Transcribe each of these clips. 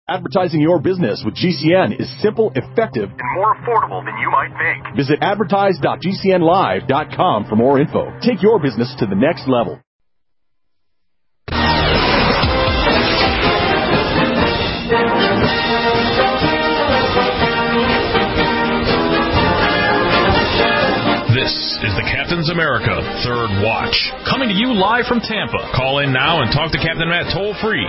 Advertising your business with GCN is simple, effective, and more affordable than you might think. Visit advertise.gcnlive.com for more info. Take your business to the next level. This is the Captain's America Third Watch, coming to you live from Tampa. Call in now and talk to Captain Matt toll-free,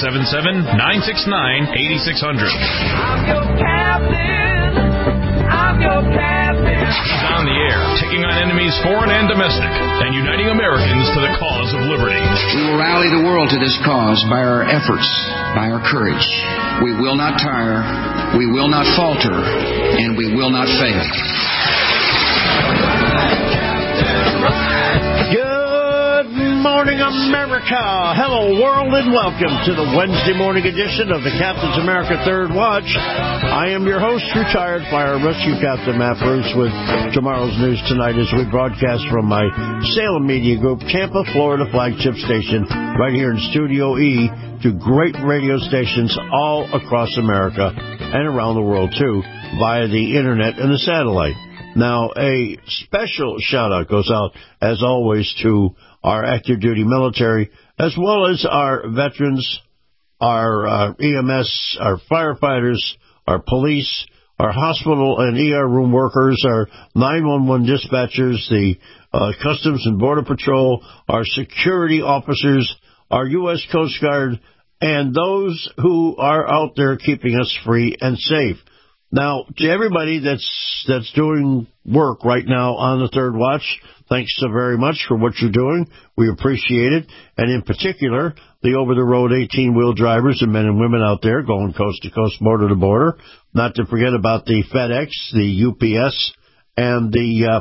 877-969-8600. I'm your captain. I'm your captain. He's on the air, taking on enemies foreign and domestic, and uniting Americans to the cause of liberty. We will rally the world to this cause by our efforts, by our courage. We will not tire, we will not falter, and we will not fail. Good morning, America. Hello, world, and welcome to the Wednesday morning edition of the Captain's America Third Watch. I am your host, retired Fire Rescue Captain Matt Bruce, with tomorrow's news tonight as we broadcast from my Salem Media Group, Tampa, Florida flagship station, right here in Studio E, to great radio stations all across America and around the world, too, via the internet and the satellite. Now, a special shout-out goes out, as always, to our active duty military, as well as our veterans, our EMS, our firefighters, our police, our hospital and ER room workers, our 911 dispatchers, the Customs and Border Patrol, our security officers, our U.S. Coast Guard, and those who are out there keeping us free and safe. Now, to everybody that's doing work right now on the Third Watch, thanks so very much for what you're doing. We appreciate it. And in particular, the over-the-road 18-wheel drivers and men and women out there going coast to coast, border to border. Not to forget about the FedEx, the UPS, and the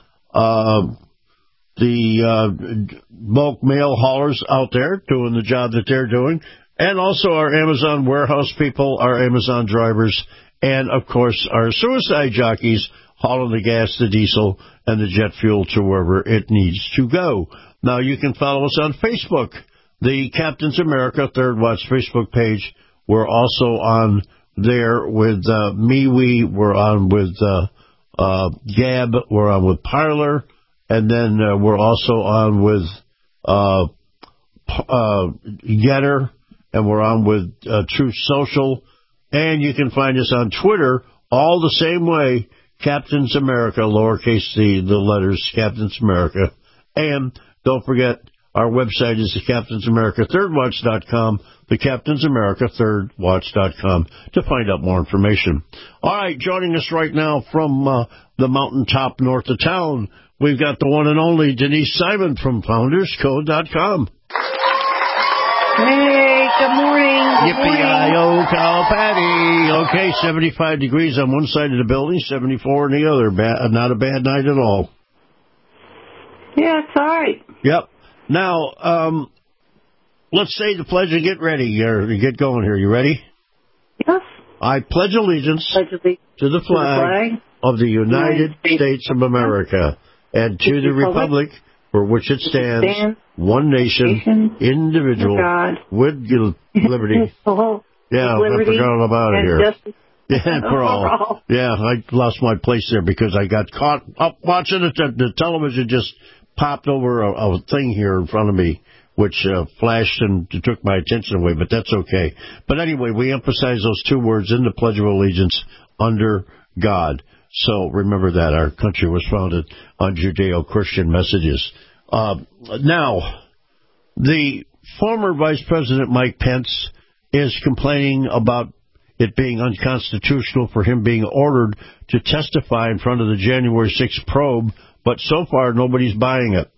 bulk mail haulers out there doing the job that they're doing. And also our Amazon warehouse people, our Amazon drivers, and, of course, our suicide jockeys hauling the gas, the diesel, and the jet fuel to wherever it needs to go. Now, you can follow us on Facebook, the Captain's America Third Watch Facebook page. We're also on there with MeWe. We're on with Gab. We're on with Parler. And then we're also on with Getter. And we're on with Truth Social. And you can find us on Twitter, all the same way, Captain's America, lowercase the letters, Captain's America. And don't forget, our website is the CaptainsAmericaThirdWatch.com, the CaptainsAmericaThirdWatch.com, to find out more information. All right, joining us right now from the mountaintop north of town, we've got the one and only Denise Simon from FoundersCode.com. Hey, good morning. Yippee-yi-yo, cow patty. Okay, 75 degrees on one side of the building, 74 on the other. Not a bad night at all. Yeah, it's all right. Yep. Now, let's say the pledge and get ready. Get going here. You ready? Yes. I pledge allegiance to the flag of the United States of America and to the republic for which it stands, one nation, individual, with liberty. Yeah, I forgot about it here. Yeah, for all. Yeah, I lost my place there because I got caught up watching it. The television just popped over a thing here in front of me, which flashed and took my attention away, but that's okay. But anyway, we emphasize those two words in the Pledge of Allegiance, under God. So remember that. Our country was founded on Judeo-Christian messages. Now, the former Vice President Mike Pence is complaining about it being unconstitutional for him being ordered to testify in front of the January 6th probe, but so far nobody's buying it.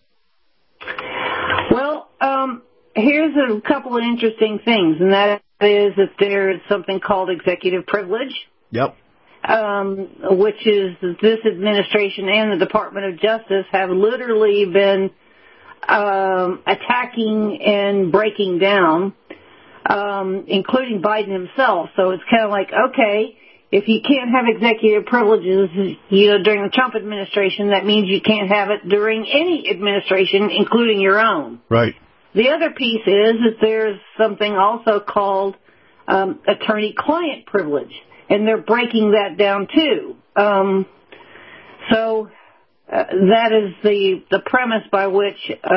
Well, here's a couple of interesting things, and that is that there's something called executive privilege. Yep. Which is this administration and the Department of Justice have literally been attacking and breaking down, including Biden himself. So it's kind of like, okay, if you can't have executive privileges, during the Trump administration, that means you can't have it during any administration, including your own. Right. The other piece is that there's something also called attorney-client privilege, and they're breaking that down too. So that is the premise by which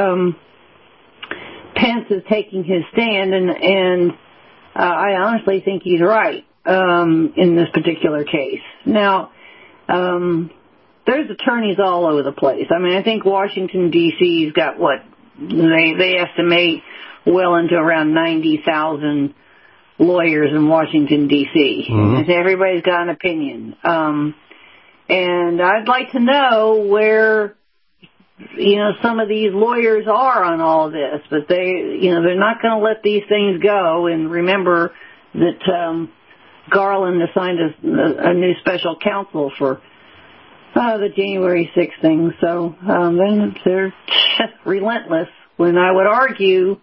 Pence is taking his stand, and I honestly think he's right in this particular case. Now, there's attorneys all over the place. I mean, I think Washington, D.C.'s got what? They estimate well into around 90,000 lawyers in Washington, D.C. Mm-hmm. Everybody's got an opinion. And I'd like to know where, some of these lawyers are on all of this, but they're not going to let these things go. And remember that Garland assigned a new special counsel for the January 6th thing. So then they're relentless. When I would argue,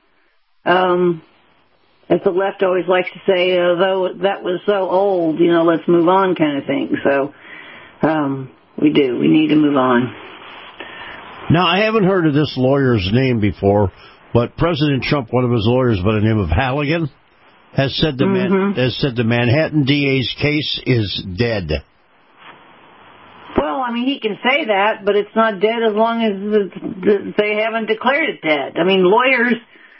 as the left always likes to say, though that was so old, let's move on kind of thing. So we need to move on. Now, I haven't heard of this lawyer's name before, but President Trump, one of his lawyers by the name of Halligan, has said the Manhattan DA's case is dead. Well, I mean, he can say that, but it's not dead as long as they haven't declared it dead. I mean, lawyers,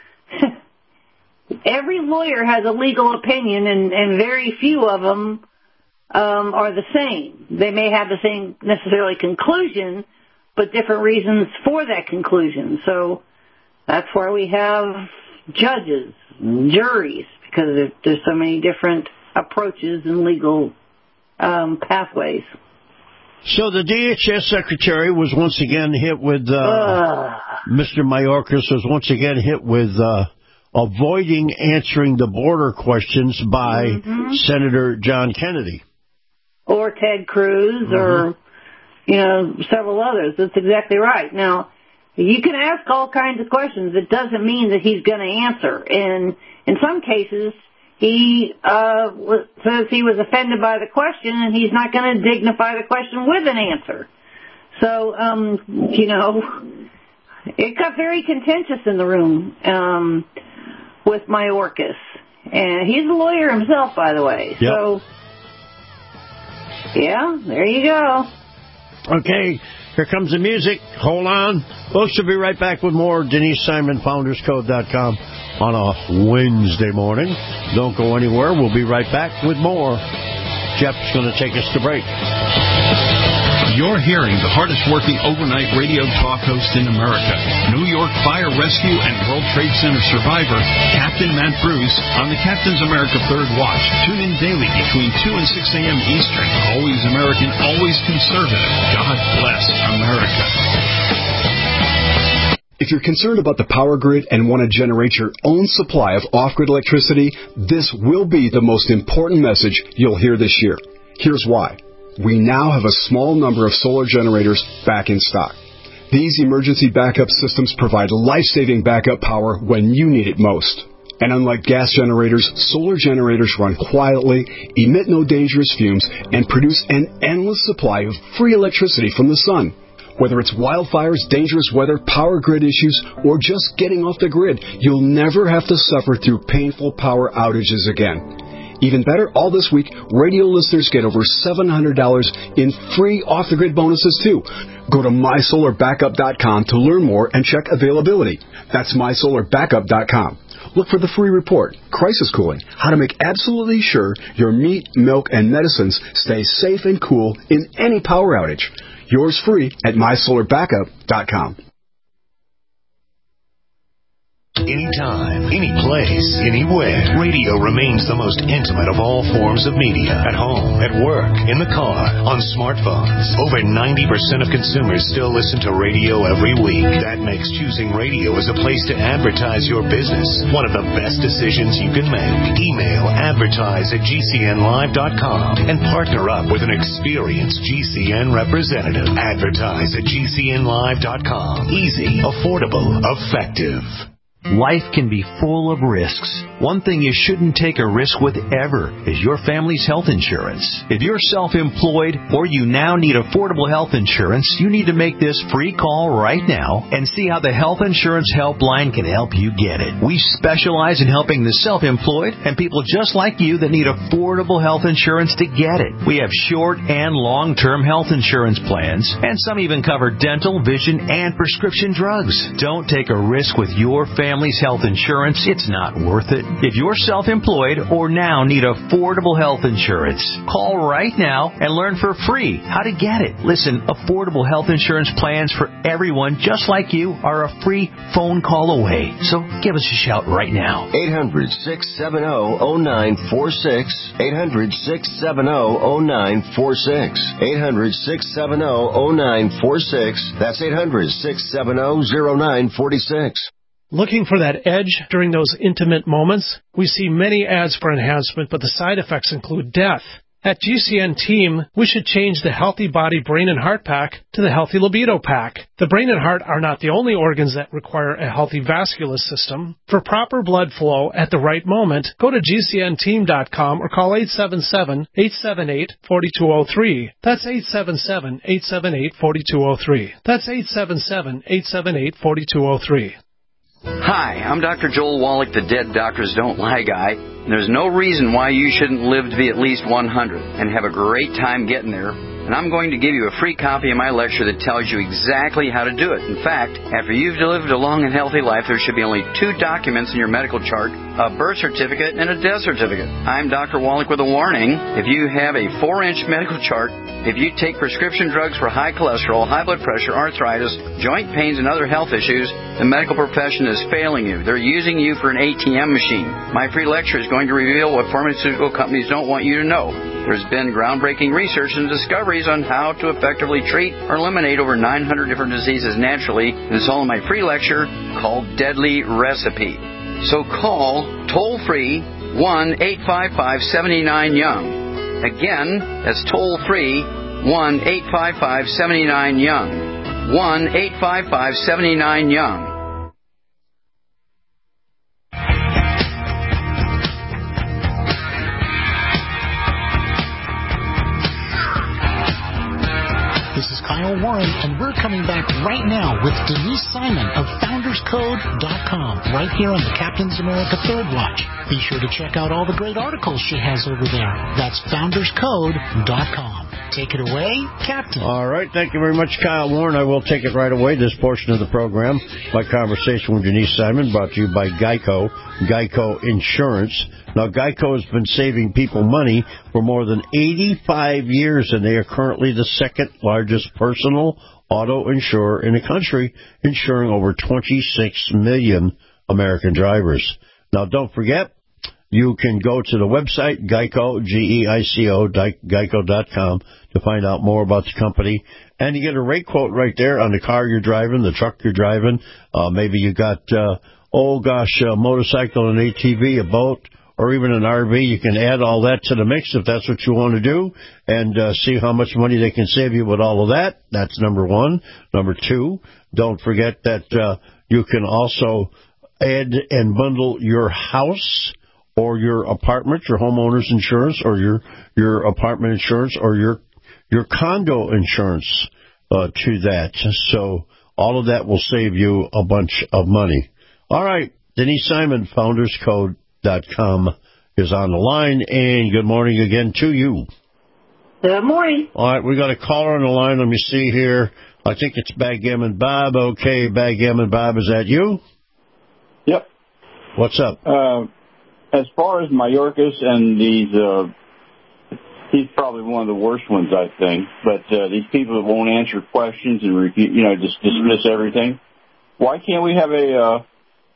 every lawyer has a legal opinion, and very few of them are the same. They may have the same necessarily conclusion, but different reasons for that conclusion. So that's why we have judges and juries, because there's so many different approaches and legal pathways. So the DHS secretary was once again hit with, Mr. Mayorkas was once again hit with avoiding answering the border questions by Senator John Kennedy. Or Ted Cruz, or, several others. That's exactly right. Now, you can ask all kinds of questions. It doesn't mean that he's going to answer. And in some cases, he says he was offended by the question, and he's not going to dignify the question with an answer. So, it got very contentious in the room with Mayorkas. And he's a lawyer himself, by the way. Yep. So, yeah, there you go. Okay, here comes the music. Hold on. Folks, we'll be right back with more Denise Simon, FoundersCode.com on a Wednesday morning. Don't go anywhere. We'll be right back with more. Jeff's going to take us to break. You're hearing the hardest-working overnight radio talk host in America, New York Fire Rescue and World Trade Center survivor, Captain Matt Bruce, on the Captain's America Third Watch. Tune in daily between 2 and 6 a.m. Eastern. Always American, always conservative. God bless America. If you're concerned about the power grid and want to generate your own supply of off-grid electricity, this will be the most important message you'll hear this year. Here's why. We now have a small number of solar generators back in stock. These emergency backup systems provide life-saving backup power when you need it most. And unlike gas generators, solar generators run quietly, emit no dangerous fumes, and produce an endless supply of free electricity from the sun. Whether it's wildfires, dangerous weather, power grid issues, or just getting off the grid, you'll never have to suffer through painful power outages again. Even better, all this week, radio listeners get over $700 in free off-the-grid bonuses, too. Go to MySolarBackup.com to learn more and check availability. That's MySolarBackup.com. Look for the free report, Crisis Cooling, how to make absolutely sure your meat, milk, and medicines stay safe and cool in any power outage. Yours free at MySolarBackup.com. Anytime, any place, anywhere. Radio remains the most intimate of all forms of media. At home, at work, in the car, on smartphones. Over 90% of consumers still listen to radio every week. That makes choosing radio as a place to advertise your business one of the best decisions you can make. Email advertise@gcnlive.com and partner up with an experienced GCN representative. Advertise@gcnlive.com. Easy, affordable, effective. Life can be full of risks. One thing you shouldn't take a risk with ever is your family's health insurance. If you're self-employed or you now need affordable health insurance, you need to make this free call right now and see how the Health Insurance Helpline can help you get it. We specialize in helping the self-employed and people just like you that need affordable health insurance to get it. We have short and long-term health insurance plans, and some even cover dental, vision, and prescription drugs. Don't take a risk with your family's health insurance. It's not worth it. If you're self-employed or now need affordable health insurance, call right now and learn for free how to get it. Listen, affordable health insurance plans for everyone just like you are a free phone call away. So give us a shout right now. 800-670-0946. 800-670-0946. 800-670-0946. That's 800-670-0946. Looking for that edge during those intimate moments? We see many ads for enhancement, but the side effects include death. At GCN Team, we should change the Healthy Body Brain and Heart Pack to the Healthy Libido Pack. The brain and heart are not the only organs that require a healthy vascular system. For proper blood flow at the right moment, go to GCNteam.com or call 877-878-4203. That's 877-878-4203. That's 877-878-4203. Hi, I'm Dr. Joel Wallach, the Dead Doctors Don't Lie guy. There's no reason why you shouldn't live to be at least 100 and have a great time getting there. And I'm going to give you a free copy of my lecture that tells you exactly how to do it. In fact, after you've lived a long and healthy life, there should be only 2 documents in your medical chart, a birth certificate and a death certificate. I'm Dr. Wallach with a warning. If you have a 4-inch medical chart, if you take prescription drugs for high cholesterol, high blood pressure, arthritis, joint pains, and other health issues, the medical profession is failing you. They're using you for an ATM machine. My free lecture is going to reveal what pharmaceutical companies don't want you to know. There's been groundbreaking research and discoveries on how to effectively treat or eliminate over 900 different diseases naturally. And it's all in my free lecture called Deadly Recipe. So call toll-free 1-855-79-YOUNG. Again, that's toll-free 1-855-79-YOUNG. 1-855-79-YOUNG. This is Kyle Warren, and we're coming back right now with Denise Simon of FoundersCode.com, right here on the Captain's America Third Watch. Be sure to check out all the great articles she has over there. That's FoundersCode.com. Take it away, Captain. All right. Thank you very much, Kyle Warren. I will take it right away. This portion of the program, my conversation with Denise Simon, brought to you by Geico, Geico Insurance. Now, Geico has been saving people money for more than 85 years, and they are currently the second largest personal auto insurer in the country, insuring over 26 million American drivers. Now, don't forget, you can go to the website, Geico, G-E-I-C-O, Geico.com, to find out more about the company. And you get a rate quote right there on the car you're driving, the truck you're driving. Maybe you got, a motorcycle, an ATV, a boat, or even an RV. You can add all that to the mix if that's what you want to do, and see how much money they can save you with all of that. That's number one. Number two, don't forget that you can also add and bundle your house or your apartment, your homeowner's insurance, or your apartment insurance, or your condo insurance to that. So all of that will save you a bunch of money. All right, Denise Simon, FoundersCode.com, is on the line, and good morning again to you. Good morning. All right, we got a caller on the line. Let me see here. I think it's Backgammon Bob. Okay, Backgammon Bob, is that you? Yep. What's up? As far as Mayorkas and these, he's probably one of the worst ones, I think. But these people that won't answer questions and just dismiss everything. Why can't we have a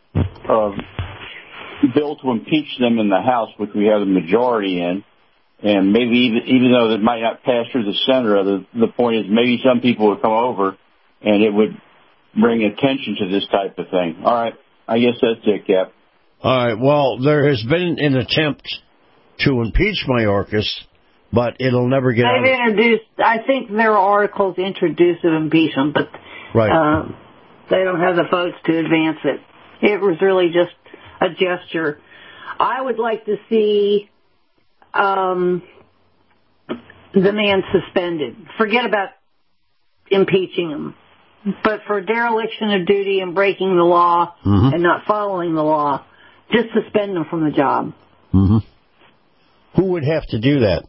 bill to impeach them in the House, which we have the majority in, and maybe even though it might not pass through the Senate, the point is maybe some people would come over and it would bring attention to this type of thing. All right, I guess that's it, Cap. All right, well, there has been an attempt to impeach Mayorkas, but it'll never get out. I think there are articles introduced to impeach him, but right. They don't have the votes to advance it. It was really just a gesture. I would like to see the man suspended. Forget about impeaching him. But for dereliction of duty and breaking the law and not following the law, just suspend him from the job. Mm-hmm. Who would have to do that?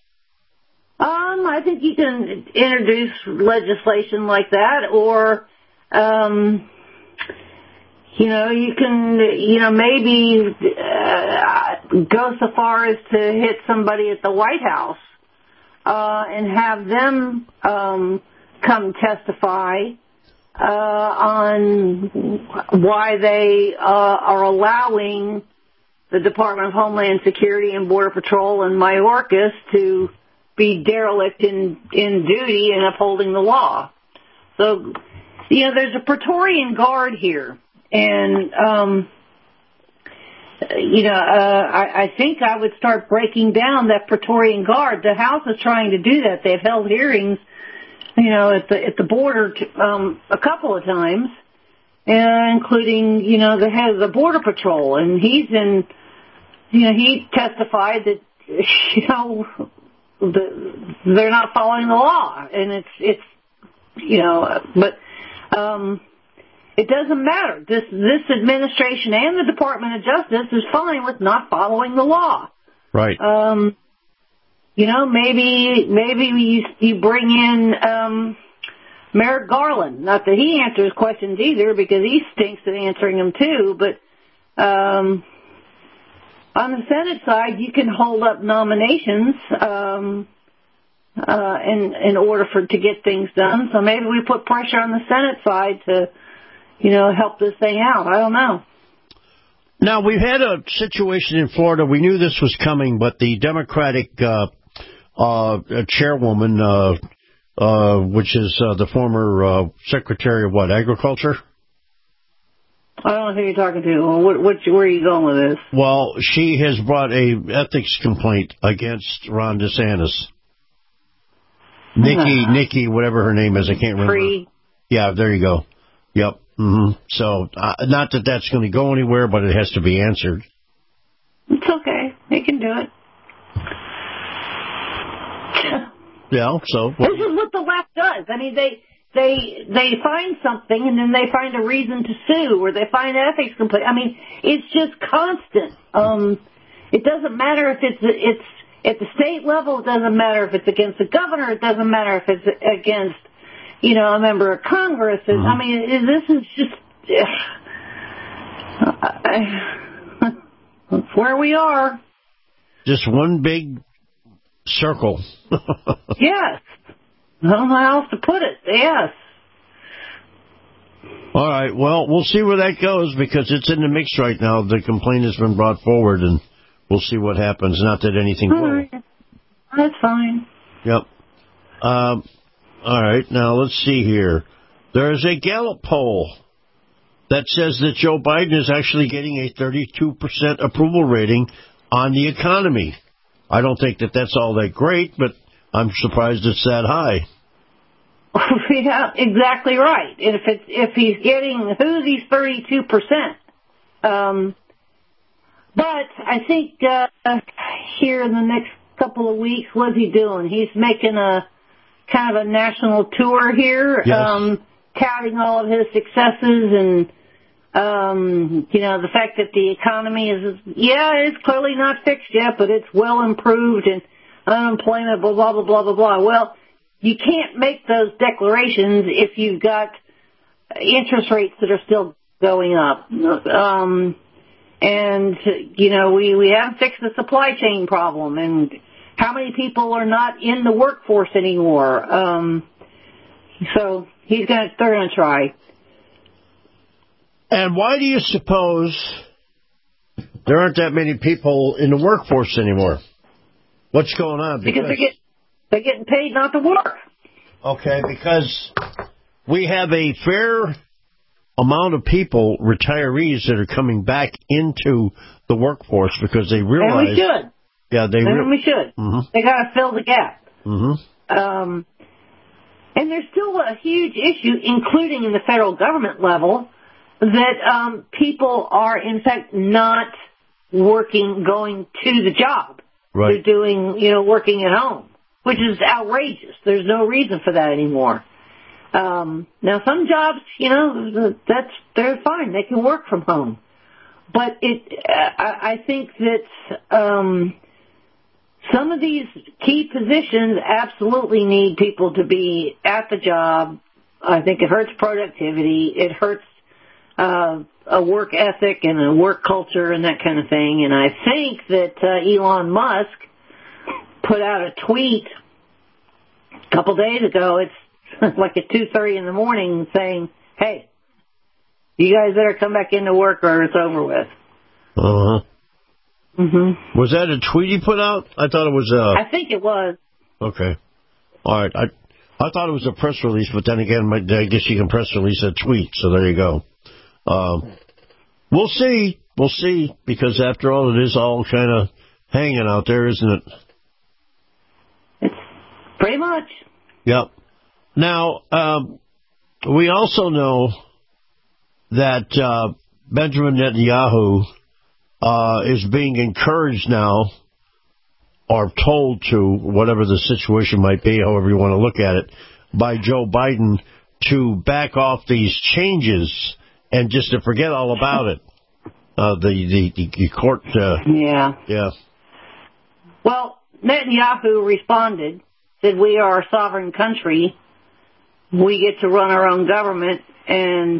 I think you can introduce legislation like that, or, you can, maybe go so far as to hit somebody at the White House and have them come testify on why they are allowing the Department of Homeland Security and Border Patrol and Mayorkas to be derelict in duty and upholding the law. So, there's a Praetorian Guard here. And, I think I would start breaking down that Praetorian Guard. The House is trying to do that. They've held hearings, at the border a couple of times, including, the head of the Border Patrol. And he testified that, they're not following the law. And it doesn't matter. This administration and the Department of Justice is fine with not following the law. Right. Maybe you bring in Merrick Garland. Not that he answers questions either, because he stinks at answering them too. But on the Senate side, you can hold up nominations in order to get things done. So maybe we put pressure on the Senate side to help this thing out. I don't know. Now, we've had a situation in Florida. We knew this was coming, but the Democratic chairwoman, which is the former Secretary of Agriculture? I don't know who you're talking to. Where are you going with this? Well, she has brought a ethics complaint against Ron DeSantis. Nikki, whatever her name is, I can't remember. Free. Yeah, there you go. Yep. Mm-hmm. So, not that that's going to go anywhere, but it has to be answered. It's okay. They can do it. Yeah, so... This is what the left does. I mean, they find something, and then they find a reason to sue, or they find an ethics complaint. I mean, it's just constant. It doesn't matter if it's at the state level. It doesn't matter if it's against the governor. It doesn't matter if it's against... a member of Congress. Mm-hmm. I mean, this is just that's where we are. Just one big circle. Yes. I don't know how else to put it. Yes. All right. Well, we'll see where that goes, because it's in the mix right now. The complaint has been brought forward, and we'll see what happens. Not that anything will. Right. That's fine. Yep. All right, now let's see here. There is a Gallup poll that says that Joe Biden is actually getting a 32% approval rating on the economy. I don't think that that's all that great, but I'm surprised it's that high. Yeah, exactly right. And if he's getting these 32%. But I think here in the next couple of weeks, what's he doing? He's making a kind of a national tour here, yes. Touting all of his successes and, the fact that the economy it's clearly not fixed yet, but it's well improved, and unemployment, blah, blah, blah, blah, blah, blah. Well, you can't make those declarations if you've got interest rates that are still going up. And, we haven't fixed the supply chain problem, and how many people are not in the workforce anymore? So they're going to try. And why do you suppose there aren't that many people in the workforce anymore? What's going on? Because they're getting paid not to work. Okay, because we have a fair amount of people, retirees, that are coming back into the workforce because they realize... And we should. Yeah, we should. Mm-hmm. They got to fill the gap. Mm-hmm. And there's still a huge issue, including in the federal government level, that people are, in fact, not going to the job. Right. They're doing, working at home, which is outrageous. There's no reason for that anymore. Now, some jobs, they're fine. They can work from home. But I think that some of these key positions absolutely need people to be at the job. I think it hurts productivity. It hurts a work ethic and a work culture and that kind of thing. And I think that Elon Musk put out a tweet a couple days ago. It's like at 2:30 in the morning saying, hey, you guys better come back into work or it's over with. Uh-huh. Mm-hmm. Was that a tweet he put out? I thought it was I think it was. Okay. All right. I thought it was a press release, but then again, I guess you can press release a tweet, so there you go. We'll see. We'll see, because after all, it is all kind of hanging out there, isn't it? It's pretty much. Yep. Now, we also know that Benjamin Netanyahu is being encouraged now, or told to, whatever the situation might be, however you want to look at it, by Joe Biden to back off these changes and just to forget all about it. The court... Yeah. Well, Netanyahu responded, said, we are a sovereign country. We get to run our own government, and,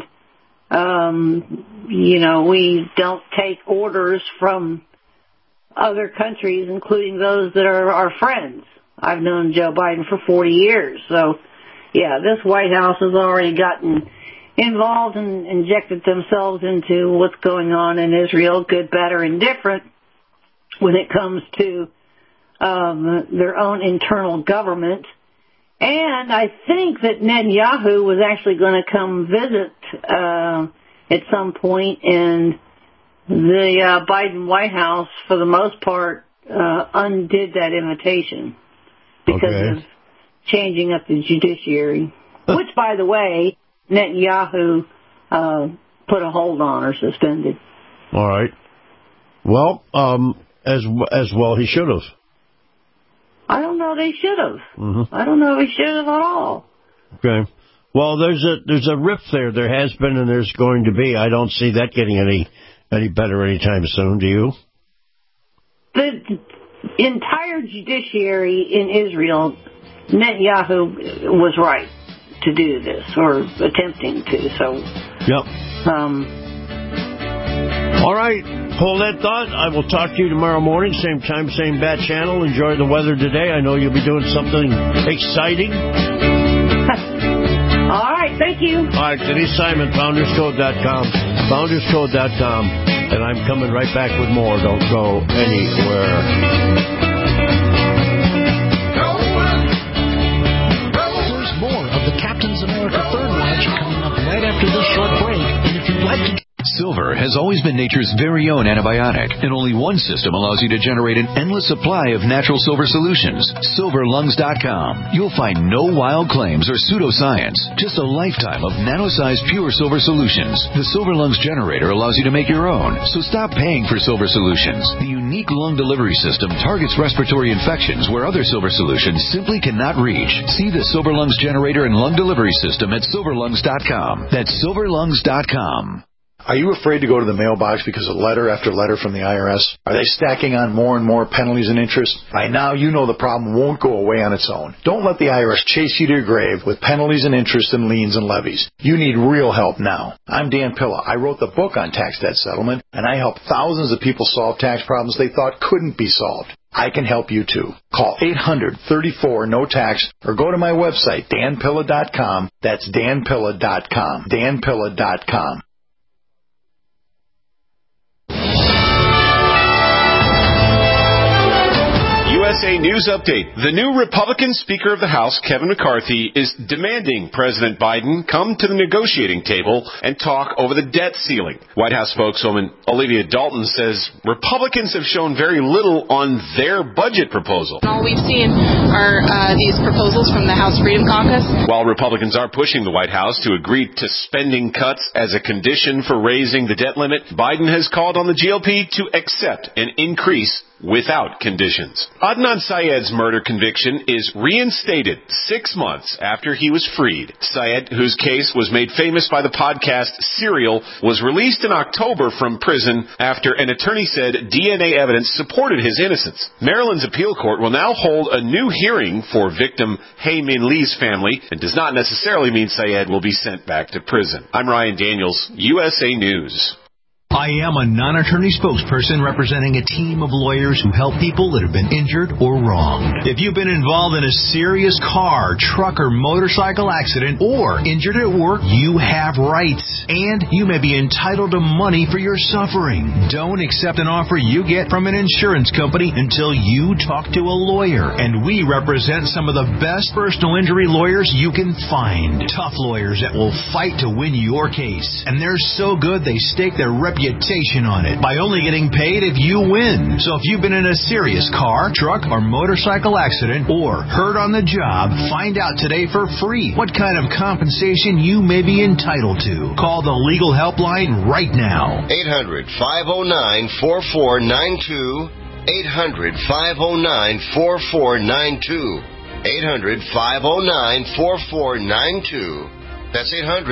we don't take orders from other countries, including those that are our friends. I've known Joe Biden for 40 years. So, yeah, this White House has already gotten involved and injected themselves into what's going on in Israel, good, better, and different, when it comes to their own internal government. And I think that Netanyahu was actually going to come visit at some point, and the Biden White House, for the most part, undid that invitation because of changing up the judiciary, which, by the way, Netanyahu put a hold on or suspended. All right. Well, as well he should have. I don't know they should have. Mm-hmm. I don't know they should have at all. Okay. Well, there's a rift there. There has been and there's going to be. I don't see that getting any better anytime soon. Do you? The entire judiciary in Israel, Netanyahu was right to do this, or attempting to. So. Yep. All right. Hold that thought. I will talk to you tomorrow morning, same time, same bat channel. Enjoy the weather today. I know you'll be doing something exciting. All right. Thank you. All right. Denise Simon, FoundersCode.com. FoundersCode.com. And I'm coming right back with more. Don't go anywhere. There's more of the Captain's America Third Watch coming up right after this short break. And if you'd like to... Silver has always been nature's very own antibiotic, and only one system allows you to generate an endless supply of natural silver solutions. SilverLungs.com. You'll find no wild claims or pseudoscience, just a lifetime of nano-sized pure silver solutions. The Silver Lungs generator allows you to make your own, so stop paying for silver solutions. The unique lung delivery system targets respiratory infections where other silver solutions simply cannot reach. See the Silver Lungs generator and lung delivery system at SilverLungs.com. That's SilverLungs.com. Are you afraid to go to the mailbox because of letter after letter from the IRS? Are they stacking on more and more penalties and interest? By now, you know the problem won't go away on its own. Don't let the IRS chase you to your grave with penalties and interest and liens and levies. You need real help now. I'm Dan Pilla. I wrote the book on tax debt settlement, and I help thousands of people solve tax problems they thought couldn't be solved. I can help you too. Call 800-34-NO-TAX or go to my website, danpilla.com. That's danpilla.com. danpilla.com. USA News Update. The new Republican Speaker of the House, Kevin McCarthy, is demanding President Biden come to the negotiating table and talk over the debt ceiling. White House spokeswoman Olivia Dalton says Republicans have shown very little on their budget proposal. All we've seen are these proposals from the House Freedom Caucus. While Republicans are pushing the White House to agree to spending cuts as a condition for raising the debt limit, Biden has called on the GOP to accept an increase without conditions. Adnan Syed's murder conviction is reinstated 6 months after he was freed. Syed, whose case was made famous by the podcast Serial, was released in October from prison after an attorney said DNA evidence supported his innocence. Maryland's appeal court will now hold a new hearing for victim Hae Min Lee's family and does not necessarily mean Syed will be sent back to prison. I'm Ryan Daniels, USA News. I am a non-attorney spokesperson representing a team of lawyers who help people that have been injured or wronged. If you've been involved in a serious car, truck, or motorcycle accident or injured at work, you have rights, and you may be entitled to money for your suffering. Don't accept an offer you get from an insurance company until you talk to a lawyer, and we represent some of the best personal injury lawyers you can find. Tough lawyers that will fight to win your case, and they're so good they stake their reputation on it by only getting paid if you win. So if you've been in a serious car, truck, or motorcycle accident or hurt on the job, find out today for free what kind of compensation you may be entitled to. Call the legal helpline right now. 800-509-4492. 800-509-4492. 800-509-4492. That's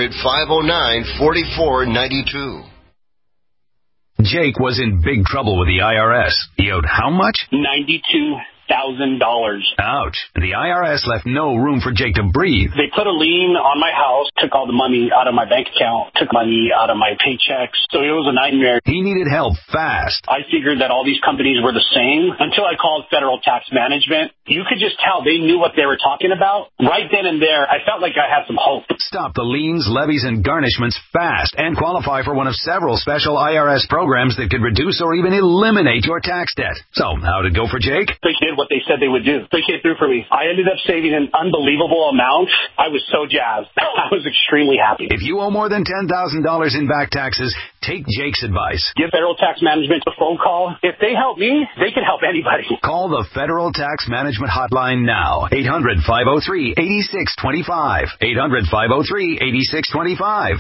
800-509-4492. Jake was in big trouble with the IRS. He owed how much? $92,000. Ouch. The IRS left no room for Jake to breathe. They put a lien on my house, took all the money out of my bank account, took money out of my paychecks. So it was a nightmare. He needed help fast. I figured that all these companies were the same until I called Federal Tax Management. You could just tell they knew what they were talking about. Right then and there, I felt like I had some hope. Stop the liens, levies, and garnishments fast and qualify for one of several special IRS programs that could reduce or even eliminate your tax debt. So, how did it go for Jake? They did what they said they would do. They came through for me. I ended up saving an unbelievable amount. I was so jazzed. I was extremely happy. If you owe more than $10,000 in back taxes, take Jake's advice. Give Federal Tax Management a phone call. If they help me, they can help anybody. Call the Federal Tax Management Hotline now. 800-503-8625. 800-503-8625.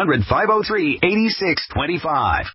800-503-8625.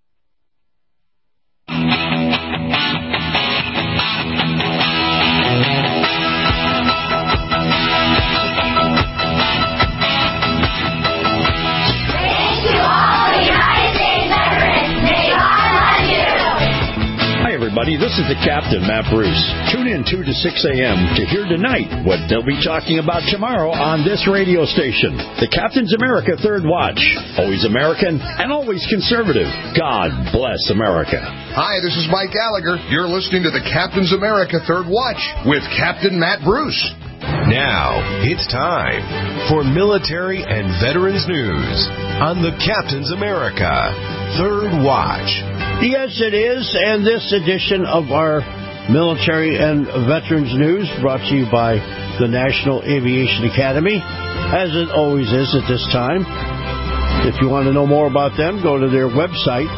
Everybody, this is the Captain, Matt Bruce. Tune in 2 to 6 a.m. to hear tonight what they'll be talking about tomorrow on this radio station. The Captain's America Third Watch. Always American and always conservative. God bless America. Hi, this is Mike Gallagher. You're listening to the Captain's America Third Watch with Captain Matt Bruce. Now, it's time for military and veterans news on the Captain's America Third Watch. Yes, it is, and this edition of our military and veterans news brought to you by the National Aviation Academy, as it always is at this time. If you want to know more about them, go to their website,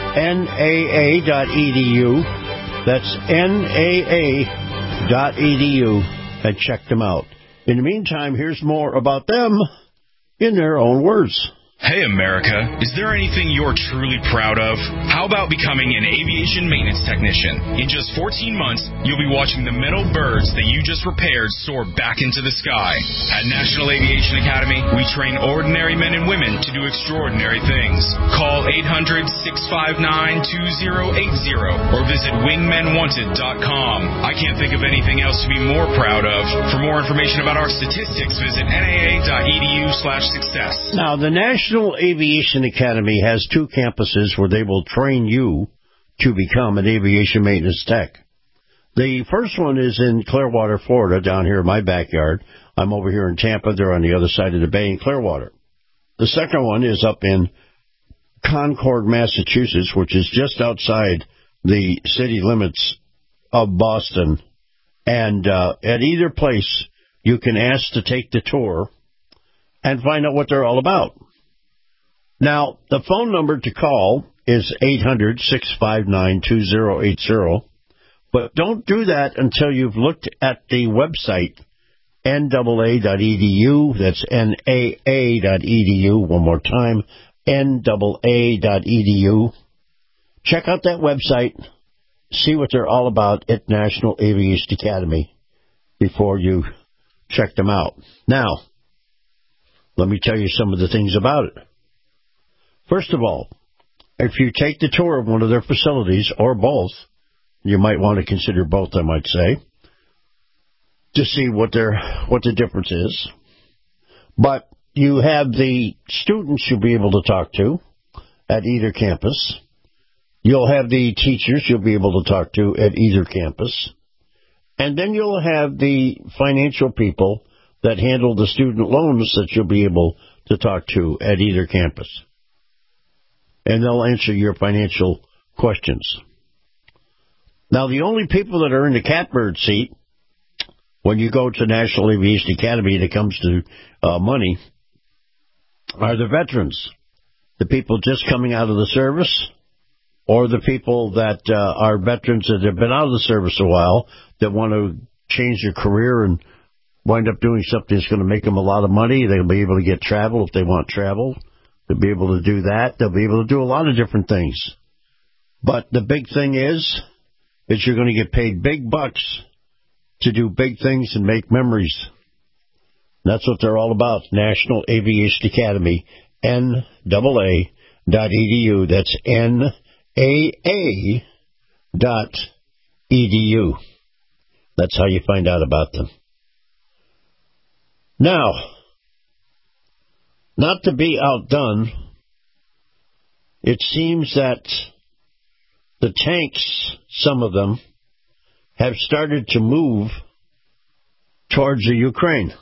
naa.edu. That's naa.edu, and check them out. In the meantime, here's more about them in their own words. Hey, America, is there anything you're truly proud of? How about becoming an aviation maintenance technician? In just 14 months, you'll be watching the metal birds that you just repaired soar back into the sky. At National Aviation Academy, we train ordinary men and women to do extraordinary things. Call 800-659-2080 or visit wingmenwanted.com. I can't think of anything else to be more proud of. For more information about our statistics, visit naa.edu/success. Now, the National Aviation Academy has 2 campuses where they will train you to become an aviation maintenance tech. The first one is in Clearwater, Florida, down here in my backyard. I'm over here in Tampa. They're on the other side of the bay in Clearwater. The second one is up in Concord, Massachusetts, which is just outside the city limits of Boston And at either place, you can ask to take the tour and find out what they're all about. Now, the phone number to call is 800-659-2080, but don't do that until you've looked at the website, NAA.edu. That's NAA.edu. One more time, NAA.edu. Check out that website, see what they're all about at National Aviation Academy before you check them out. Now, let me tell you some of the things about it. First of all, if you take the tour of one of their facilities, or both, you might want to consider both, I might say, to see what the difference is. But you have the students you'll be able to talk to at either campus. You'll have the teachers you'll be able to talk to at either campus. And then you'll have the financial people that handle the student loans that you'll be able to talk to at either campus. And they'll answer your financial questions. Now, the only people that are in the catbird seat when you go to National Aviation Academy and it comes to money are the veterans, the people just coming out of the service, or the people that are veterans that have been out of the service a while that want to change their career and wind up doing something that's going to make them a lot of money. They'll be able to get travel if they want travel. They'll be able to do that. They'll be able to do a lot of different things. But the big thing is you're going to get paid big bucks to do big things and make memories. That's what they're all about. National Aviation Academy, NAA.edu. That's NAA.edu. That's how you find out about them. Now, not to be outdone, it seems that the tanks, some of them, have started to move towards the Ukraine.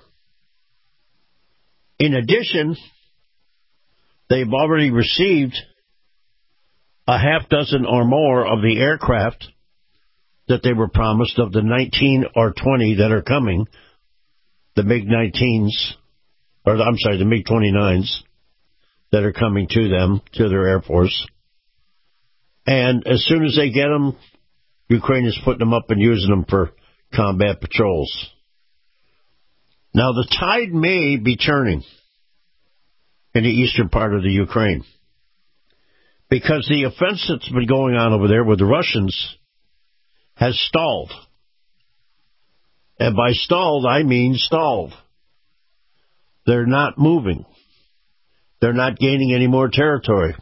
In addition, they've already received a half dozen or more of the aircraft that they were promised of the 19 or 20 that are coming, the MiG-19s, or I'm sorry, the MiG-29s that are coming to them, to their Air Force. And as soon as they get them, Ukraine is putting them up and using them for combat patrols. Now, the tide may be turning in the eastern part of the Ukraine because the offense that's been going on over there with the Russians has stalled. And by stalled, I mean stalled. They're not moving. They're not gaining any more territory.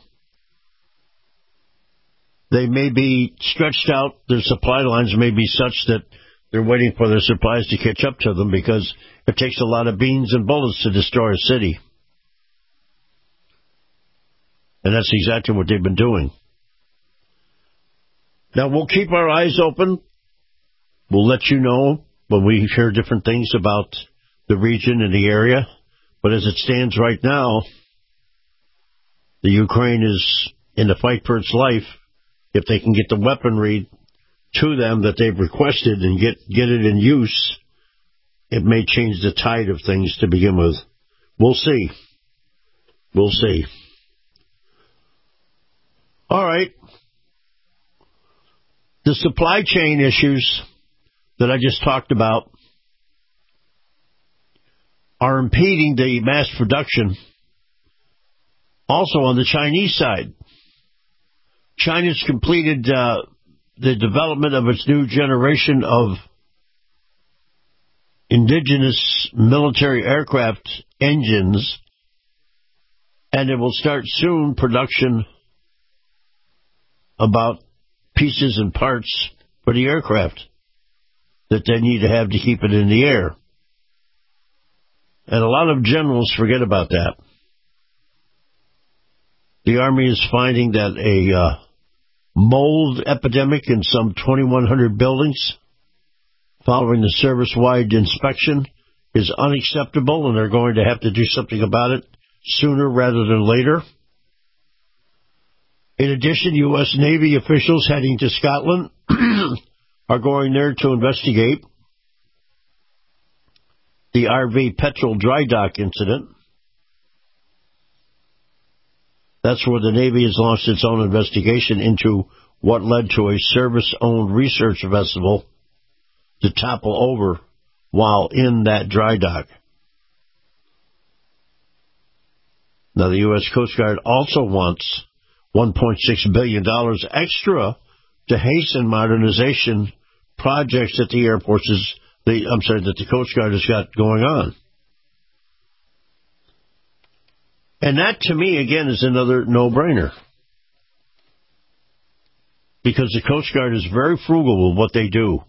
They may be stretched out. Their supply lines may be such that they're waiting for their supplies to catch up to them because it takes a lot of beans and bullets to destroy a city. And that's exactly what they've been doing. Now, we'll keep our eyes open. We'll let you know when we hear different things about the region and the area. But as it stands right now, the Ukraine is in the fight for its life. If they can get the weaponry to them that they've requested and get it in use, it may change the tide of things to begin with. We'll see. We'll see. All right. The supply chain issues that I just talked about are impeding the mass production also on the Chinese side. China's completed the development of its new generation of indigenous military aircraft engines, and it will start soon production about pieces and parts for the aircraft that they need to have to keep it in the air. And a lot of generals forget about that. The Army is finding that a mold epidemic in some 2,100 buildings following the service-wide inspection is unacceptable, and they're going to have to do something about it sooner rather than later. In addition, U.S. Navy officials heading to Scotland are going there to investigate the RV Petrel dry dock incident. That's where the Navy has launched its own investigation into what led to a service-owned research vessel to topple over while in that dry dock. Now, the U.S. Coast Guard also wants $1.6 billion extra to hasten modernization projects that the Air Force that the Coast Guard has got going on. And that, to me, again, is another no-brainer. Because the Coast Guard is very frugal with what they do.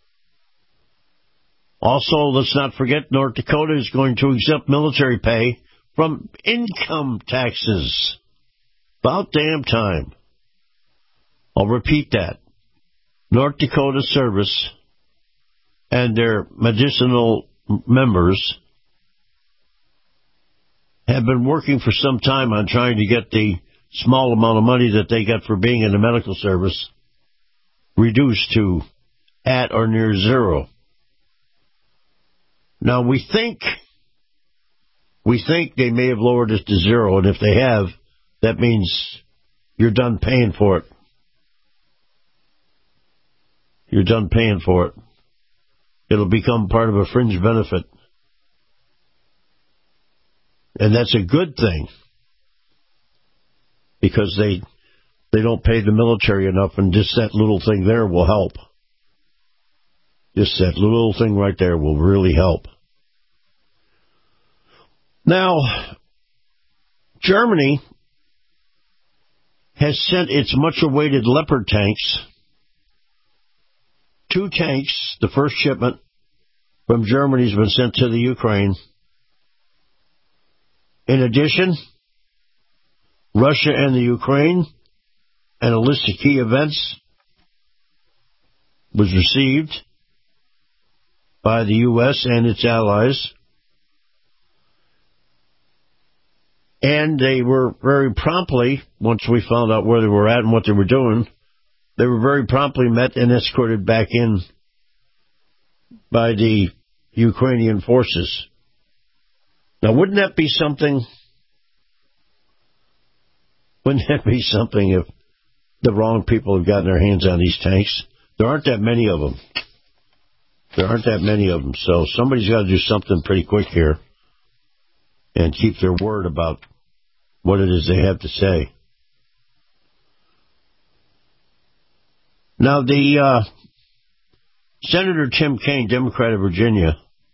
Also, let's not forget, North Dakota is going to exempt military pay from income taxes. About damn time. I'll repeat that. North Dakota Service and their medicinal members have been working for some time on trying to get the small amount of money that they get for being in the medical service reduced to at or near zero. Now, we think they may have lowered it to zero, and if they have, that means you're done paying for it. You're done paying for it. It'll become part of a fringe benefit. And that's a good thing, because they don't pay the military enough, and just that little thing there will help. Just that little thing right there will really help. Now, Germany has sent its much-awaited Leopard tanks. 2 tanks, the first shipment from Germany has been sent to the Ukraine. In addition, Russia and the Ukraine, and a list of key events was received by the U.S. and its allies. And they were very promptly, once we found out where they were at and what they were doing, they were very promptly met and escorted back in by the Ukrainian forces. Now, wouldn't that be something? Wouldn't that be something if the wrong people have gotten their hands on these tanks? There aren't that many of them. There aren't that many of them. So somebody's got to do something pretty quick here and keep their word about what it is they have to say. Now, the Senator Tim Kaine, Democrat of Virginia,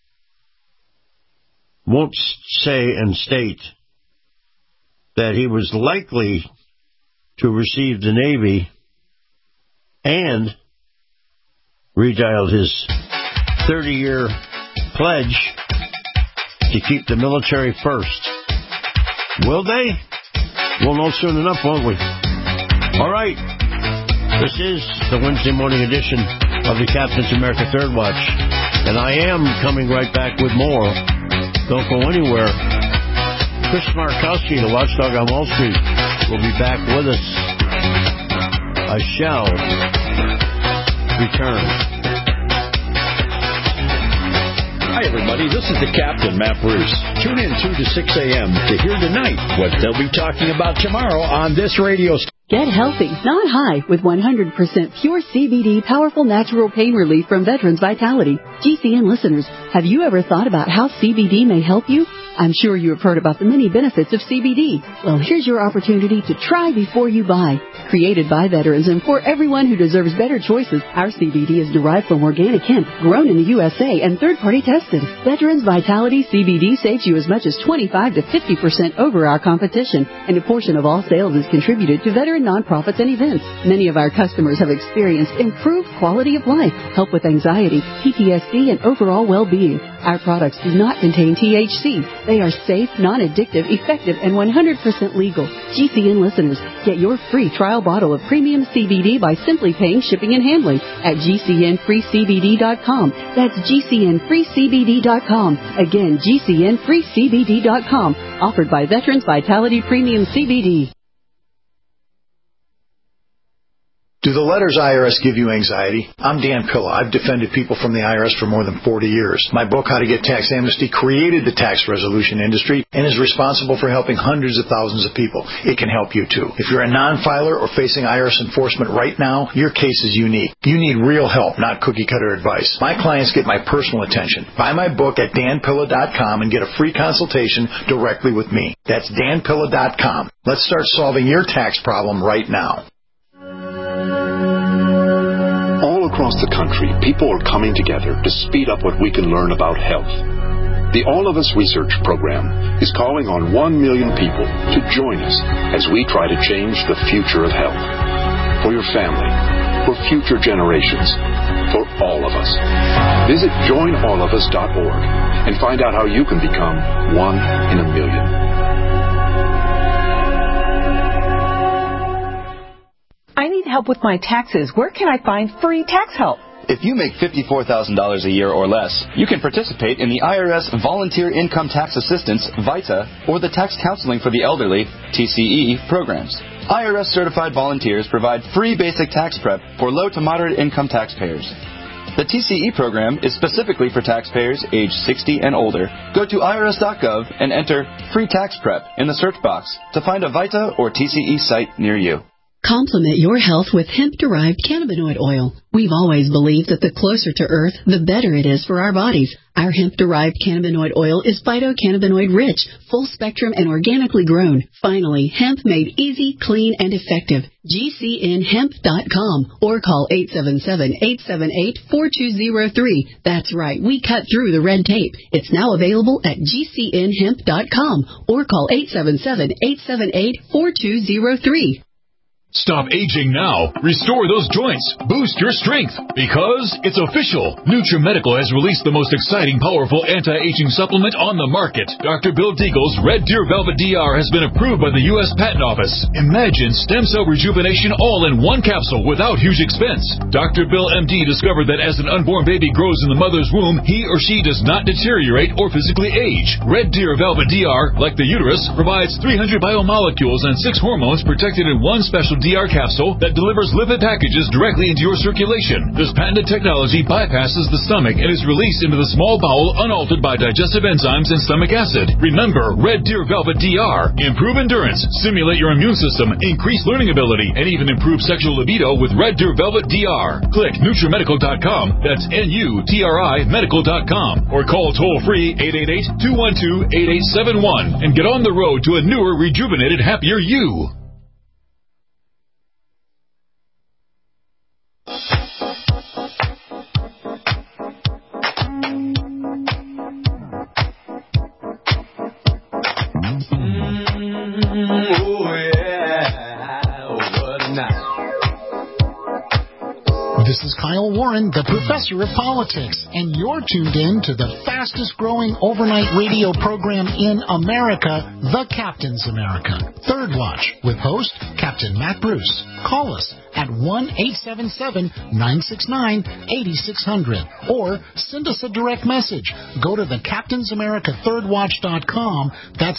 won't say and state that he was likely to receive the Navy and redialed his 30-year pledge to keep the military first. Will they? We'll know soon enough, won't we? All right. This is the Wednesday morning edition of the Captain's America Third Watch, and I am coming right back with more. Don't go anywhere. Chris Markowski, the watchdog on Wall Street, will be back with us. I shall return. Hi, everybody. This is the Captain, Matt Bruce. Tune in 2 to 6 a.m. to hear tonight what they'll be talking about tomorrow on this radio station. Get healthy, not high, with 100% pure CBD powerful natural pain relief from Veterans Vitality. GCN listeners, have you ever thought about how CBD may help you? I'm sure you have heard about the many benefits of CBD. Well, here's your opportunity to try before you buy. Created by veterans and for everyone who deserves better choices, our CBD is derived from organic hemp, grown in the USA, and third-party tested. Veterans Vitality CBD saves you as much as 25 to 50% over our competition, and a portion of all sales is contributed to veteran nonprofits and events. Many of our customers have experienced improved quality of life, help with anxiety, PTSD, and overall well-being. Our products do not contain THC. They are safe, non-addictive, effective, and 100% legal. GCN listeners, get your free trial bottle of premium CBD by simply paying shipping and handling at GCNFreeCBD.com. That's GCNFreeCBD.com. Again, GCNFreeCBD.com. Offered by Veterans Vitality Premium CBD. Do the letters IRS give you anxiety? I'm Dan Pilla. I've defended people from the IRS for more than 40 years. My book, How to Get Tax Amnesty, created the tax resolution industry and is responsible for helping hundreds of thousands of people. It can help you, too. If you're a non-filer or facing IRS enforcement right now, your case is unique. You need real help, not cookie-cutter advice. My clients get my personal attention. Buy my book at danpilla.com and get a free consultation directly with me. That's danpilla.com. Let's start solving your tax problem right now. All across the country, people are coming together to speed up what we can learn about health. The All of Us Research Program is calling on 1 million people to join us as we try to change the future of health. For your family, for future generations, for all of us. Visit joinallofus.org and find out how you can become 1 in a million. I need help with my taxes. Where can I find free tax help? If you make $54,000 a year or less, you can participate in the IRS Volunteer Income Tax Assistance, VITA, or the Tax Counseling for the Elderly, TCE, programs. IRS-certified volunteers provide free basic tax prep for low to moderate income taxpayers. The TCE program is specifically for taxpayers age 60 and older. Go to irs.gov and enter Free Tax Prep in the search box to find a VITA or TCE site near you. Complement your health with hemp-derived cannabinoid oil. We've always believed that the closer to Earth, the better it is for our bodies. Our hemp-derived cannabinoid oil is phytocannabinoid-rich, full-spectrum, and organically grown. Finally, hemp made easy, clean, and effective. GCNhemp.com or call 877-878-4203. That's right, we cut through the red tape. It's now available at GCNhemp.com or call 877-878-4203. Stop aging now. Restore those joints. Boost your strength. Because it's official. NutriMedical has released the most exciting, powerful anti-aging supplement on the market. Dr. Bill Deagle's Red Deer Velvet DR has been approved by the U.S. Patent Office. Imagine stem cell rejuvenation all in one capsule without huge expense. Dr. Bill MD discovered that as an unborn baby grows in the mother's womb, he or she does not deteriorate or physically age. Red Deer Velvet DR, like the uterus, provides 300 biomolecules and 6 hormones protected in one special DR capsule that delivers lipid packages directly into your circulation. This patented technology bypasses the stomach and is released into the small bowel unaltered by digestive enzymes and stomach acid. Remember, Red Deer Velvet DR. Improve endurance, stimulate your immune system, increase learning ability, and even improve sexual libido with Red Deer Velvet DR. Click NutriMedical.com, that's NUTRI Medical.com, or call toll-free 888-212-8871 and get on the road to a newer, rejuvenated, happier you. This is Kyle Warren, the professor of politics, and you're tuned in to the fastest-growing overnight radio program in America, The Captain's America. Third Watch, with host Captain Matt Bruce. Call us at 1-877-969-8600 or send us a direct message. Go to thecaptainsamericathirdwatch.com. That's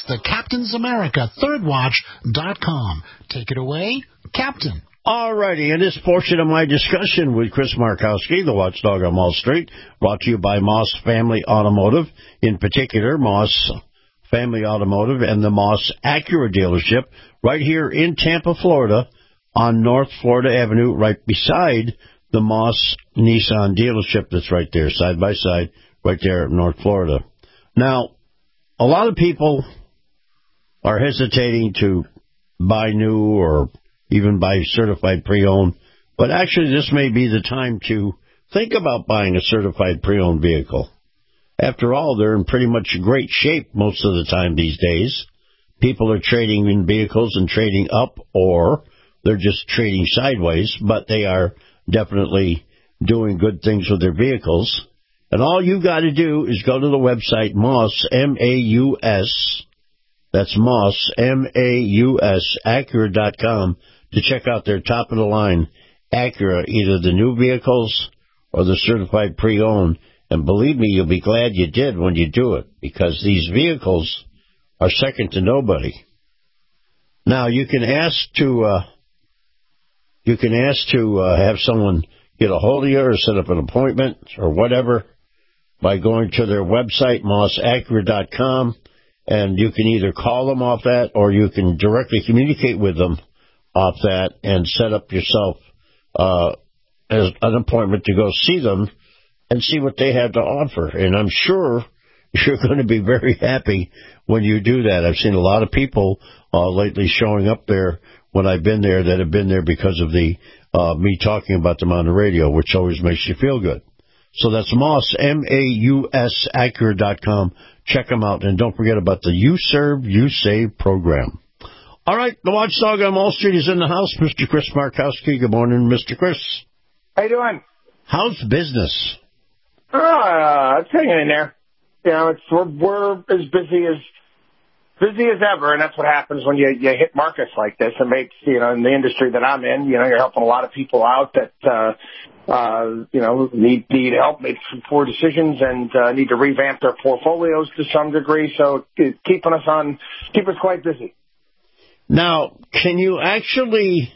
thecaptainsamericathirdwatch.com. Take it away, Captain. All righty, in this portion of my discussion with Chris Markowski, the watchdog on Wall Street, brought to you by Moss Family Automotive, in particular, Moss Family Automotive and the Moss Acura dealership right here in Tampa, Florida, on North Florida Avenue, right beside the Moss Nissan dealership that's right there, side by side, right there in North Florida. Now, a lot of people are hesitating to buy new or even buy certified pre-owned, but actually this may be the time to think about buying a certified pre-owned vehicle. After all, they're in pretty much great shape most of the time these days. People are trading in vehicles and trading up, or they're just trading sideways, but they are definitely doing good things with their vehicles. And all you got to do is go to the website Moss, M-A-U-S, that's Moss, M-A-U-S, Acura.com, to check out their top-of-the-line Acura, either the new vehicles or the certified pre-owned. And believe me, you'll be glad you did when you do it, because these vehicles are second to nobody. Now, you can ask to You can ask to have someone get a hold of you or set up an appointment or whatever by going to their website, mossacura.com, and you can either call them off that or you can directly communicate with them off that and set up yourself as an appointment to go see them and see what they have to offer. And I'm sure you're going to be very happy when you do that. I've seen a lot of people lately showing up there when I've been there that have been there because of the me talking about them on the radio, which always makes you feel good. So that's Moss, M-A-U-S, Acura.com. Check them out. And don't forget about the You Serve, You Save program. All right, the watchdog on Wall Street is in the house, Mr. Chris Markowski. Good morning, Mr. Chris. How you doing? How's business? It's hanging in there. You know, we're as busy as ever, and that's what happens when you hit markets like this. It makes, you know, in the industry that I'm in, you know, you're helping a lot of people out that, you know, need help, make some poor decisions, and need to revamp their portfolios to some degree. So it's keep us quite busy. Now, can you actually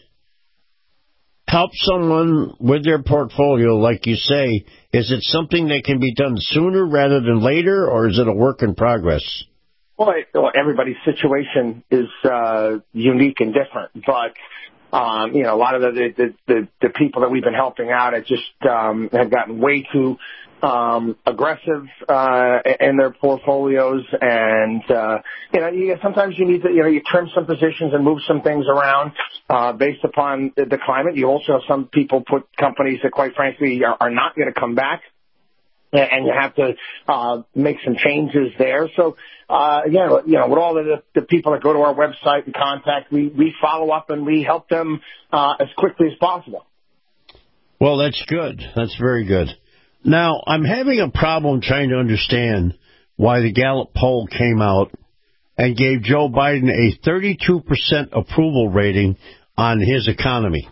help someone with their portfolio, like you say? Is it something that can be done sooner rather than later, or is it a work in progress? Well, everybody's situation is unique and different, but you know, a lot of the people that we've been helping out have just have gotten way too aggressive in their portfolios, and you know, sometimes you need to, you know, you trim some positions and move some things around based upon the climate. You also have some people put companies that, quite frankly, are not going to come back, and you have to make some changes there. So again, you know, with all the people that go to our website and contact, we follow up and we help them as quickly as possible. Well, that's good. That's very good. Now, I'm having a problem trying to understand why the Gallup poll came out and gave Joe Biden a 32% approval rating on his economy.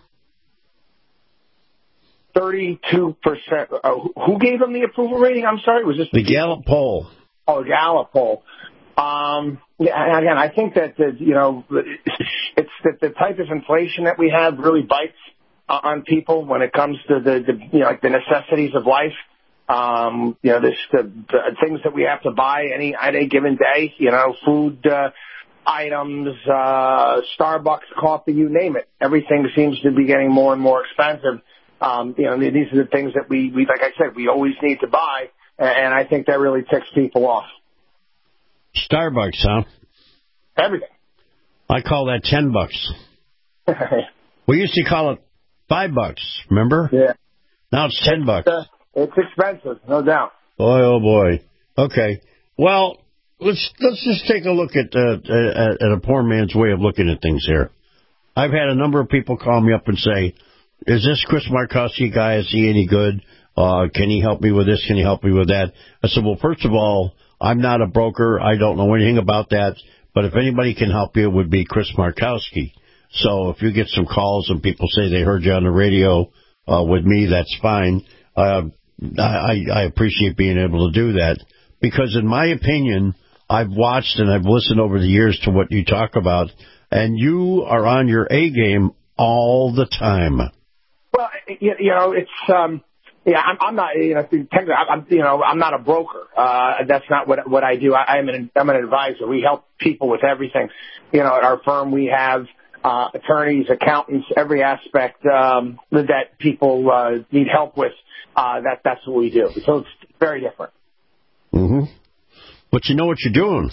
32%. Who gave him the approval rating? I'm sorry, was this the Gallup poll? Oh, Gallup poll. Yeah, again, I think that you know, it's the type of inflation that we have really bites on people when it comes to the you know, like the necessities of life. You know, the things that we have to buy any given day. You know, food items, Starbucks, coffee, you name it. Everything seems to be getting more and more expensive. You know, these are the things that we like I said, we always need to buy, and I think that really ticks people off. Starbucks, huh? Everything. I call that $10. We used to call it $5. Remember? Yeah. Now it's $10. It's expensive, no doubt. Boy, oh boy. Okay. Well, let's just take a look at a poor man's way of looking at things here. I've had a number of people call me up and say, "Is this Chris Markowski guy? Is he any good? Can he help me with this? Can he help me with that?" I said, "Well, first of all, I'm not a broker. I don't know anything about that. But if anybody can help you, it would be Chris Markowski. So if you get some calls and people say they heard you on the radio with me, that's fine. I appreciate being able to do that. Because in my opinion, I've watched and I've listened over the years to what you talk about, and you are on your A game all the time." Well, you know, it's yeah, I'm not, you know, technically, I'm not a broker. That's not what I do. I'm an advisor. We help people with everything. You know, at our firm, we have attorneys, accountants, every aspect that people need help with. That's what we do. So it's very different. Mm-hmm. But you know what you're doing.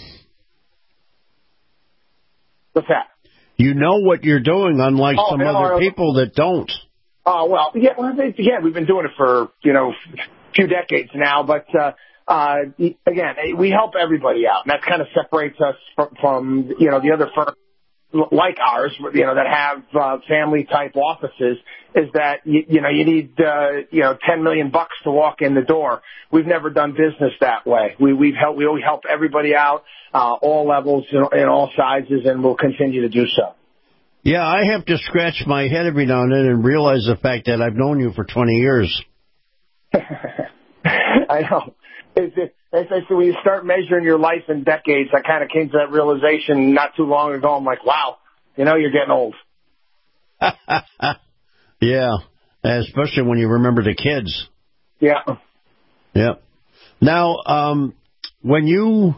What's that? You know what you're doing, unlike some other people that don't. Oh, well, yeah, we've been doing it for, you know, a few decades now, but, again, we help everybody out, and that kind of separates us from, you know, the other firms like ours, you know, that have, family-type offices, is that, you know, you need, you know, $10 million to walk in the door. We've never done business that way. We always help everybody out, all levels, in all sizes, and we'll continue to do so. Yeah, I have to scratch my head every now and then and realize the fact that I've known you for 20 years. I know. So when you start measuring your life in decades, I kind of came to that realization not too long ago. I'm like, wow, you know, you're getting old. Yeah, especially when you remember the kids. Yeah. Yeah. Now, when you,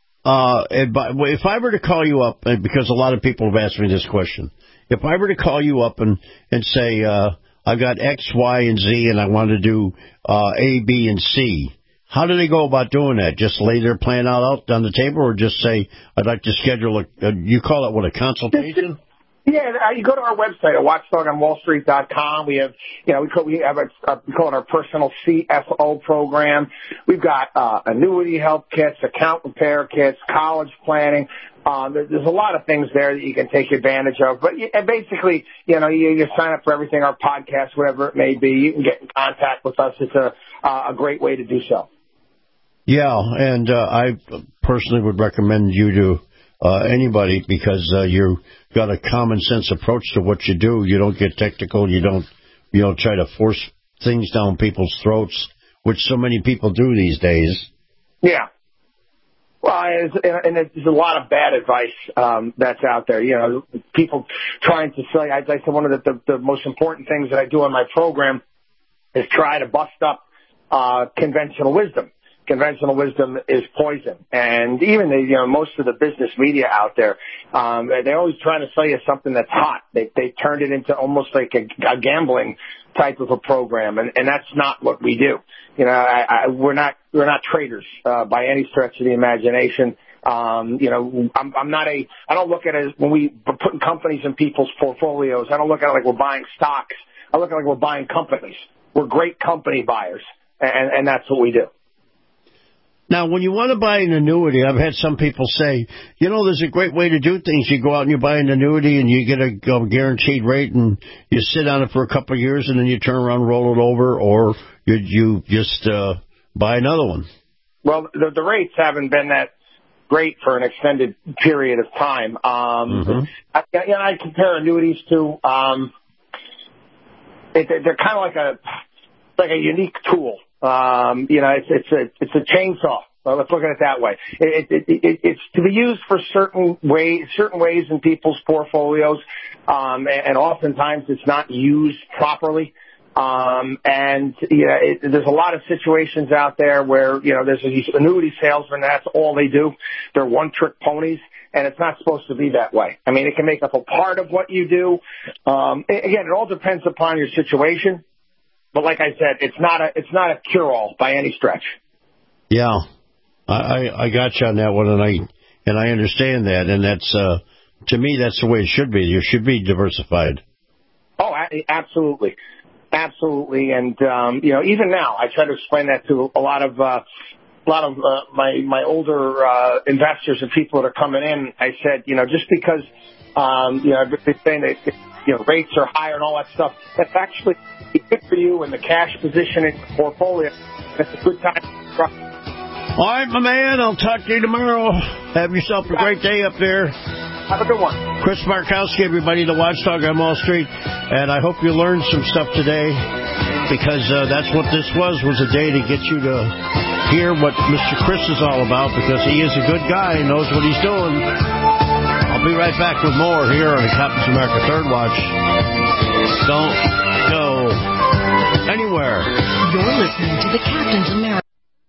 if I were to call you up, because a lot of people have asked me this question, if I were to call you up and say, I've got X, Y, and Z, and I want to do A, B, and C, how do they go about doing that? Just lay their plan out on the table, or just say, I'd like to schedule you call it what, a consultation? Yeah, you go to our website at watchdogonwallstreet.com. We have, we call it our personal CFO program. We've got annuity help kits, account repair kits, college planning. There's a lot of things there that you can take advantage of. But basically, you sign up for everything, our podcast, whatever it may be. You can get in contact with us. It's a great way to do so. Yeah, and I personally would recommend you to anybody, because you've got a common sense approach to what you do. You don't get technical. You don't try to force things down people's throats, which so many people do these days. Yeah. Well, there's a lot of bad advice that's out there. People trying to sell you. I said one of the most important things that I do on my program is try to bust up conventional wisdom. Conventional wisdom is poison. And even most of the business media out there, they're always trying to sell you something that's hot. They turned it into almost like a gambling type of a program, and that's not what we do. We're not traders by any stretch of the imagination. I don't look at it as when we put companies in people's portfolios. I don't look at it like we're buying stocks. I look at it like we're buying companies. We're great company buyers, and that's what we do. Now, when you want to buy an annuity, I've had some people say, there's a great way to do things. You go out and you buy an annuity and you get a guaranteed rate and you sit on it for a couple of years and then you turn around and roll it over, or you just buy another one. Well, the rates haven't been that great for an extended period of time. I compare annuities to they're kind of like a unique tool. It's a chainsaw. Well, let's look at it that way. It's to be used for certain ways in people's portfolios, and oftentimes it's not used properly. There's a lot of situations out there where, there's these annuity salesmen, that's all they do. They're one-trick ponies, and it's not supposed to be that way. I mean, it can make up a part of what you do. Again, it all depends upon your situation. But like I said, it's not a cure-all by any stretch. Yeah, I got you on that one, and I understand that, and that's to me that's the way it should be. You should be diversified. Oh, absolutely, and even now I try to explain that to a lot of my older investors and people that are coming in. I said, just because they're saying that rates are higher and all that stuff, that's actually good for you in the cash position in your portfolio. It's a good time to try. All right, my man. I'll talk to you tomorrow. Have yourself a great day up there. Have a good one. Chris Markowski, everybody, the Watchdog on Wall Street. And I hope you learned some stuff today, because that's what this was a day to get you to hear what Mr. Chris is all about, because he is a good guy and knows what he's doing. I'll be right back with more here on the Captain's America Third Watch. Don't go anywhere. You're listening to the Captain's America.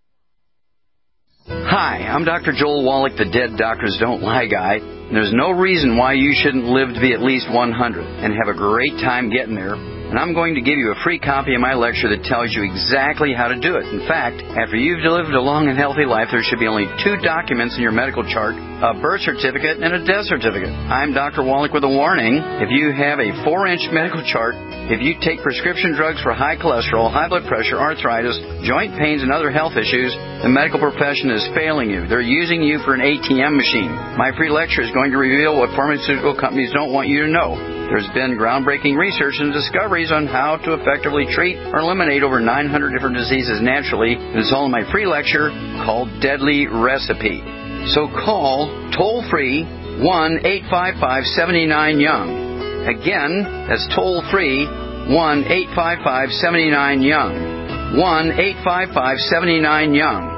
Hi, I'm Dr. Joel Wallach, the Dead Doctors Don't Lie guy. There's no reason why you shouldn't live to be at least 100 and have a great time getting there. And I'm going to give you a free copy of my lecture that tells you exactly how to do it. In fact, after you've lived a long and healthy life, there should be only 2 documents in your medical chart, a birth certificate and a death certificate. I'm Dr. Wallach with a warning. If you have a 4-inch medical chart, if you take prescription drugs for high cholesterol, high blood pressure, arthritis, joint pains, and other health issues, the medical profession is failing you. They're using you for an ATM machine. My free lecture is going to reveal what pharmaceutical companies don't want you to know. There's been groundbreaking research and discoveries on how to effectively treat or eliminate over 900 different diseases naturally. It's all in my free lecture called Deadly Recipe. So call toll-free 1-855-79-YOUNG. Again, that's toll-free 1-855-79-YOUNG. 1-855-79-YOUNG.